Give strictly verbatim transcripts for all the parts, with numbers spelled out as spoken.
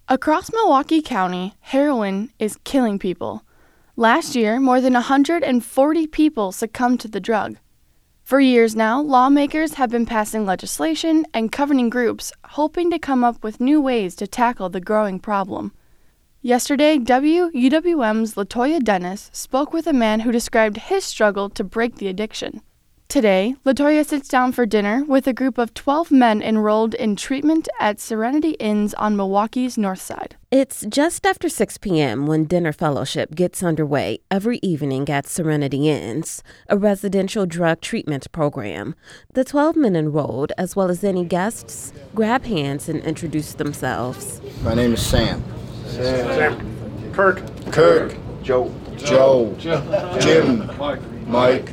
Across Milwaukee County, heroin is killing people. Last year, more than one hundred forty people succumbed to the drug. For years now, lawmakers have been passing legislation and governing groups hoping to come up with new ways to tackle the growing problem. Yesterday, W U W M's LaToya Dennis spoke with a man who described his struggle to break the addiction. Today, LaToya sits down for dinner with a group of twelve men enrolled in treatment at Serenity Inns on Milwaukee's north side. It's just after six p.m. when dinner fellowship gets underway every evening at Serenity Inns, a residential drug treatment program. The twelve men enrolled, as well as any guests, grab hands and introduce themselves. My name is Sam. Sam. Sam. Kirk. Kirk. Joe. Joe. Joe. Jim. Mike. Mike.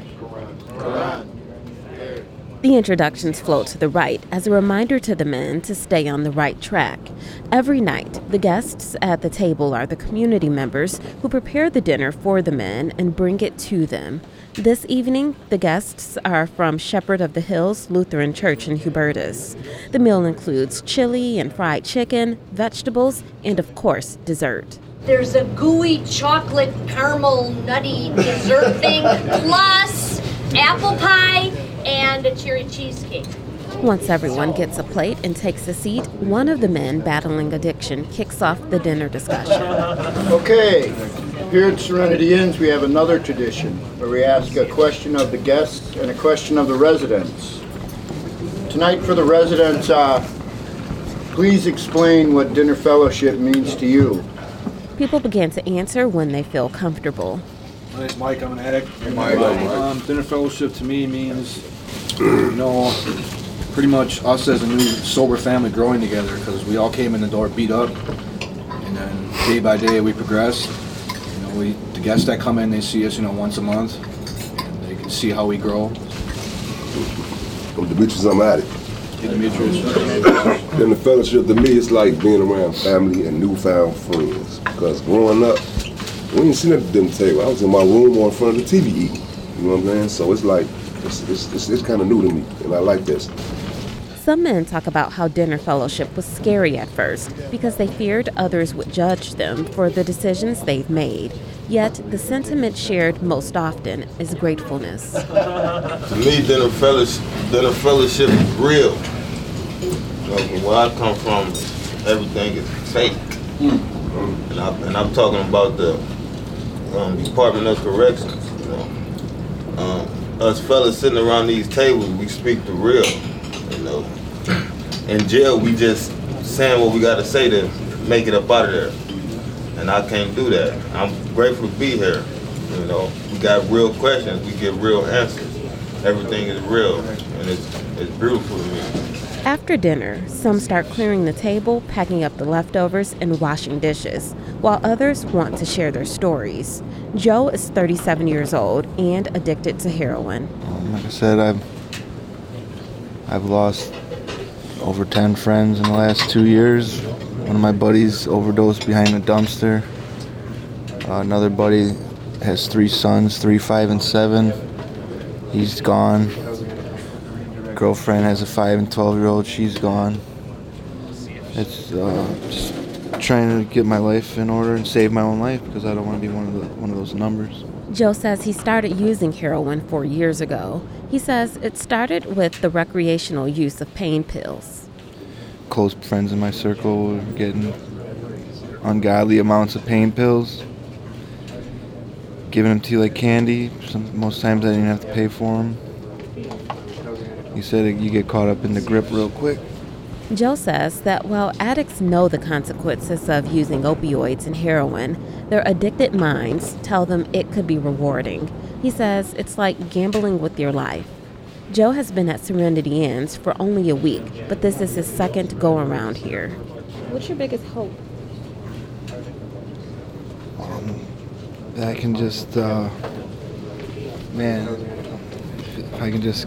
The introductions flow to the right as a reminder to the men to stay on the right track. Every night, the guests at the table are the community members who prepare the dinner for the men and bring it to them. This evening, the guests are from Shepherd of the Hills Lutheran Church in Hubertus. The meal includes chili and fried chicken, vegetables, and of course, dessert. There's a gooey chocolate caramel nutty dessert thing, plus apple pie and a cherry cheesecake. Once everyone gets a plate and takes a seat, one of the men battling addiction kicks off the dinner discussion. Okay, here at Serenity Inns we have another tradition where we ask a question of the guests and a question of the residents. Tonight for the residents, uh, please explain what dinner fellowship means to you. People begin to answer when they feel comfortable. My name's Mike. I'm an addict. Hey, Mike. Um, dinner fellowship to me means, you know, pretty much us as a new sober family growing together, because we all came in the door beat up, and then day by day we progress. You know, we the guests that come in, they see us, you know, once a month, and they can see how we grow. I'm Demetrius. I'm addict. Hey, Demetrius. Dinner fellowship to me is like being around family and newfound friends, because growing up, we didn't sit at the dinner table. I was in my room or in front of the T V eating. You know what I'm saying? So it's like, it's, it's, it's, it's kind of new to me, and I like this. Some men talk about how dinner fellowship was scary at first because they feared others would judge them for the decisions they've made. Yet the sentiment shared most often is gratefulness. To me, dinner fellowship, dinner fellowship is real. You know, where I come from, everything is fake. Mm. And, I, and I'm talking about the um, Department of Corrections. You know, um, us fellas sitting around these tables, we speak the real. You know, in jail, we just saying what we got to say to make it up out of there. And I can't do that. I'm grateful to be here. You know, we got real questions, we get real answers. Everything is real, and it's it's beautiful to me. After dinner, some start clearing the table, packing up the leftovers, and washing dishes, while others want to share their stories. Joe is thirty-seven years old and addicted to heroin. Um, like I said, I've I've lost over ten friends in the last two years. One of my buddies overdosed behind a dumpster. Uh, another buddy has three sons, three, five, and seven. He's gone. Girlfriend has a five and twelve-year-old. She's gone. It's uh, just trying to get my life in order and save my own life because I don't want to be one of the one of those numbers. Joe says he started using heroin four years ago. He says it started with the recreational use of pain pills. Close friends in my circle were getting ungodly amounts of pain pills, giving them to you like candy. Some, most times I didn't have to pay for them. He said you get caught up in the grip real quick. Joe says that while addicts know the consequences of using opioids and heroin, their addicted minds tell them it could be rewarding. He says it's like gambling with your life. Joe has been at Serenity Inns for only a week, but this is his second go-around here. What's your biggest hope? Um, that I can just, uh, man, if I can just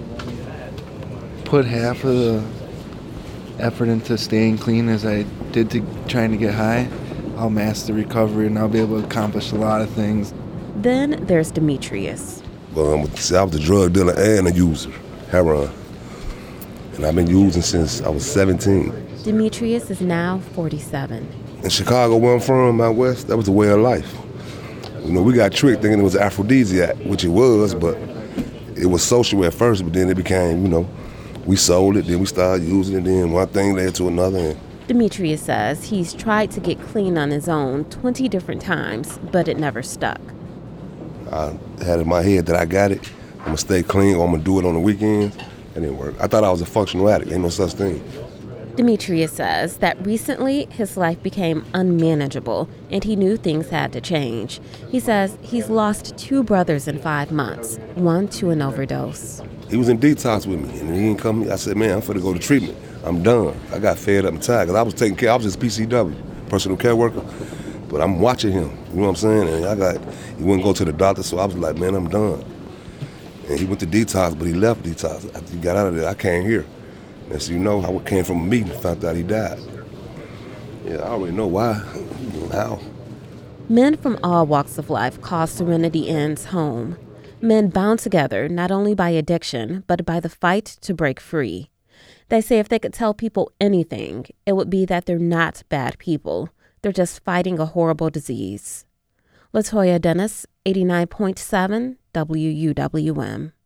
put half of the effort into staying clean as I did to trying to get high, I'll master recovery and I'll be able to accomplish a lot of things. Then there's Demetrius. Um, I was a drug dealer and a user, heroin. and I've been using since I was seventeen. Demetrius is now forty-seven. In Chicago, where I'm from, out west, that was the way of life. You know, we got tricked thinking it was aphrodisiac, which it was, but it was social at first, but then it became, you know, we sold it, then we started using it, then one thing led to another. And Demetrius says he's tried to get clean on his own twenty different times, but it never stuck. I had in my head that I got it, I'm gonna stay clean, or I'm gonna do it on the weekends. It didn't work. I thought I was a functional addict, ain't no such thing. Demetrius says that recently his life became unmanageable and he knew things had to change. He says he's lost two brothers in five months, one to an overdose. He was in detox with me, and he didn't come. I said, man, I'm finna go to treatment. I'm done. I got fed up and tired, because I was taking care. I was just P C W, personal care worker, but I'm watching him, you know what I'm saying? And I got, he wouldn't go to the doctor, so I was like, man, I'm done. And he went to detox, but he left detox. After he got out of there, I came here. And so you know, I came from a meeting and found out he died. Yeah, I already know why, how. Men from all walks of life call Serenity Inns home. Men bound together not only by addiction, but by the fight to break free. They say if they could tell people anything, it would be that they're not bad people. They're just fighting a horrible disease. Latoya Dennis, eighty-nine point seven W U W M.